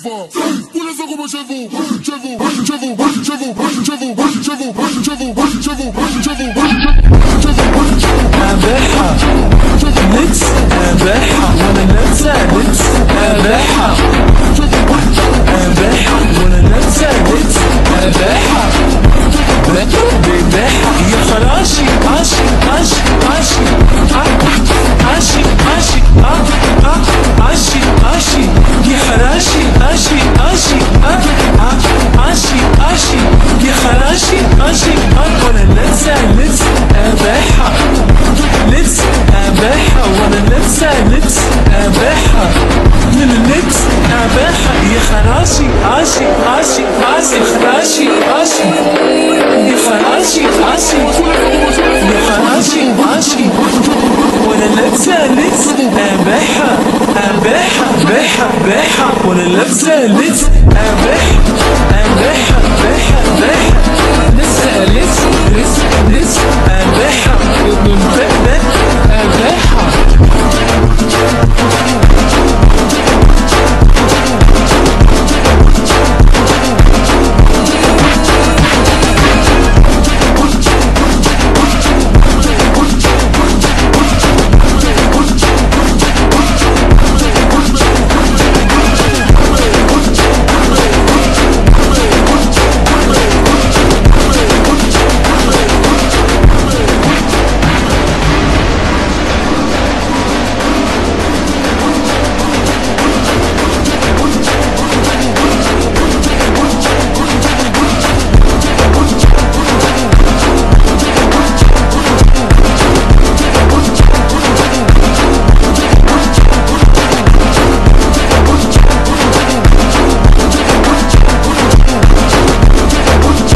fort. Pour les gens comme chez vous, chez vous, chez vous, chez vous, chez vous, chez vous, chez vous, chez vous, chez vous, أباحة ميكس أباحة وأنا ننسى ميكس أباحة أباحة وأنا ننسى ميكس أباحة بباحة يا خراشي عاشي عاشي عاشي عاشي عاشي عاشي عاشي يا خراشي عاشي عاشي عاشي عاشي يا خراشي عاشي وأنا ننسى ميكس أباحة لبس أباحة وأنا ننسى لبس أباحة من اللبس أباحة يا خراشي عاشي عاشي عاشي خراشي عاشي يا خراشي عاشي يا خراشي عاشي وأنا لابسة لبس أباحة أباحة باحة باحة وأنا لابسة لبس أباحة أباحة باحة باحة لبسة لبس لبس لبس أباحة ابن البلد أباحة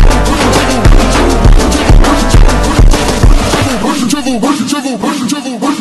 chez vous, chez vous, chez vous,